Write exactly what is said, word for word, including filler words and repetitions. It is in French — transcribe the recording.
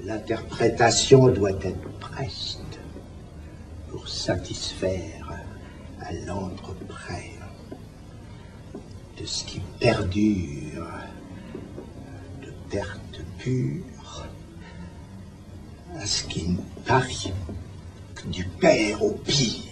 L'interprétation doit être preste pour satisfaire à l'ordre près de ce qui perdure de perte pure à ce qui ne parie que du père au pire.